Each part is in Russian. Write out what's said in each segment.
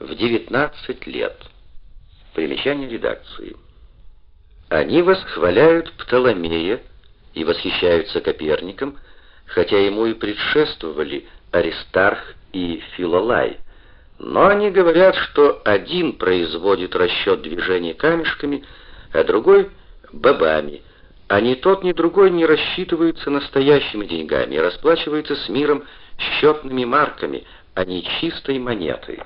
в 19 лет. Примечание редакции. Они восхваляют Птоломея и восхищаются Коперником, хотя ему и предшествовали Аристарх и Филолай, но они говорят, что один производит расчет движения камешками, а другой — бобами, а ни тот, ни другой не рассчитываются настоящими деньгами и расплачиваются с миром счетными марками, а не чистой монетой.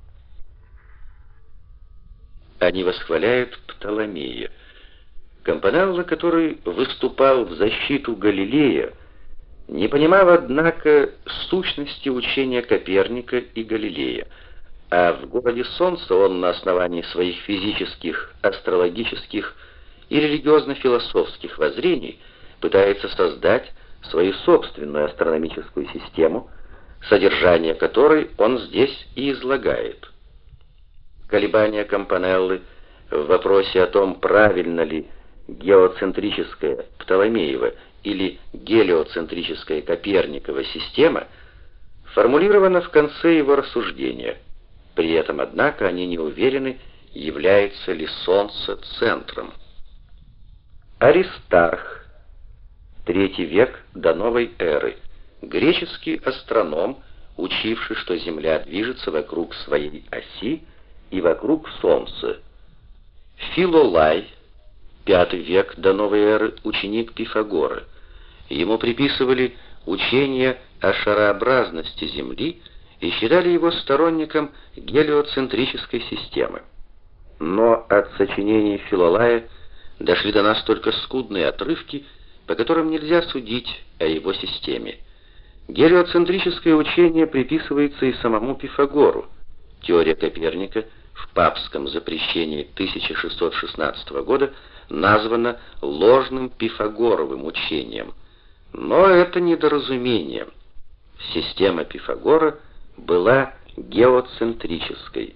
Они восхваляют Птоломея. Кампанелло, который выступал в защиту Галилея, не понимал, однако, сущности учения Коперника и Галилея, а в «Городе Солнца» он на основании своих физических, астрологических и религиозно-философских воззрений пытается создать свою собственную астрономическую систему, содержание которой он здесь и излагает. Колебания Кампанеллы в вопросе о том, правильно ли геоцентрическая Птоломеева или гелиоцентрическая Коперникова система формулирована в конце его рассуждения. При этом, однако, они не уверены, является ли Солнце центром. Аристарх, III век до новой эры, греческий астроном, учивший, что Земля движется вокруг своей оси и вокруг Солнца. Филолай, V век до новой эры, ученик Пифагора. Ему приписывали учение о шарообразности Земли и считали его сторонником гелиоцентрической системы. Но от сочинений Филолая дошли до нас только скудные отрывки, по которым нельзя судить о его системе. Гелиоцентрическое учение приписывается и самому Пифагору. Теория Коперника в папском запрещении 1616 года названа ложным пифагоровым учением. Но это недоразумение. Система Пифагора была геоцентрической.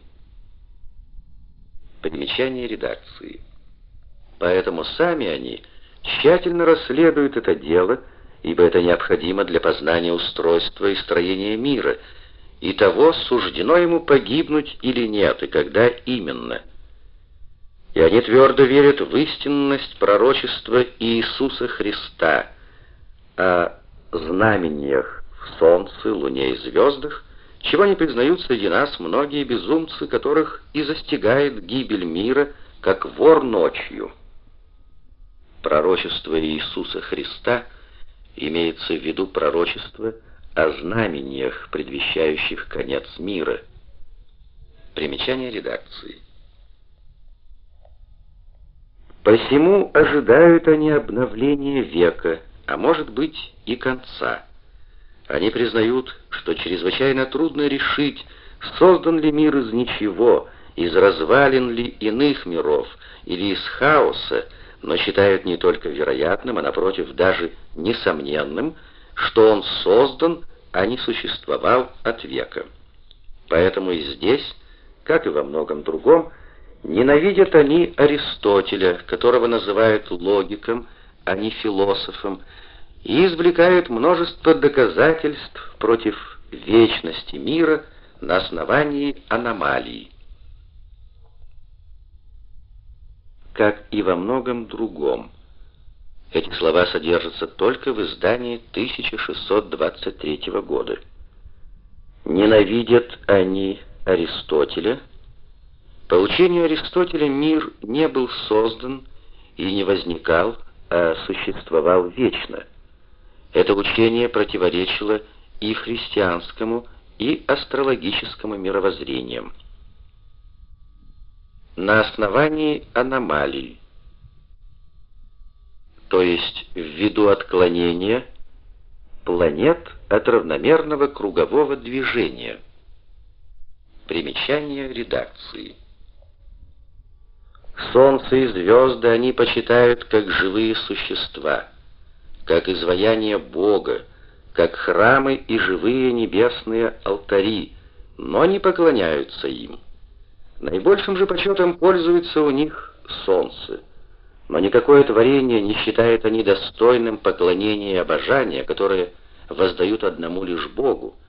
Примечание редакции. Поэтому сами они тщательно расследуют это дело, ибо это необходимо для познания устройства и строения мира, и того, суждено ему погибнуть или нет, и когда именно. И они твердо верят в истинность пророчества Иисуса Христа о знамениях в солнце, луне и звездах, чего не признают среди нас многие безумцы, которых и застигает гибель мира, как вор ночью. Пророчество Иисуса Христа имеется в виду пророчество о знамениях, предвещающих конец мира. Примечание редакции. Посему ожидают они обновления века, а может быть и конца. Они признают, что чрезвычайно трудно решить, создан ли мир из ничего, из развалин ли иных миров, или из хаоса, но считают не только вероятным, а напротив даже несомненным, что он создан, а не существовал от века. Поэтому и здесь, как и во многом другом, ненавидят они Аристотеля, которого называют логиком, а не философом, и извлекают множество доказательств против вечности мира на основании аномалий. Как и во многом другом. Эти слова содержатся только в издании 1623 года. Ненавидят они Аристотеля. По учению Аристотеля мир не был создан и не возникал, а существовал вечно. Это учение противоречило и христианскому, и астрологическому мировоззрениям. На основании аномалий, то есть ввиду отклонения планет от равномерного кругового движения. Примечание редакции. Солнце и звезды они почитают как живые существа, как изваяние Бога, как храмы и живые небесные алтари, но не поклоняются им. Наибольшим же почетом пользуется у них солнце, но никакое творение не считают они достойным поклонения и обожания, которое воздают одному лишь Богу,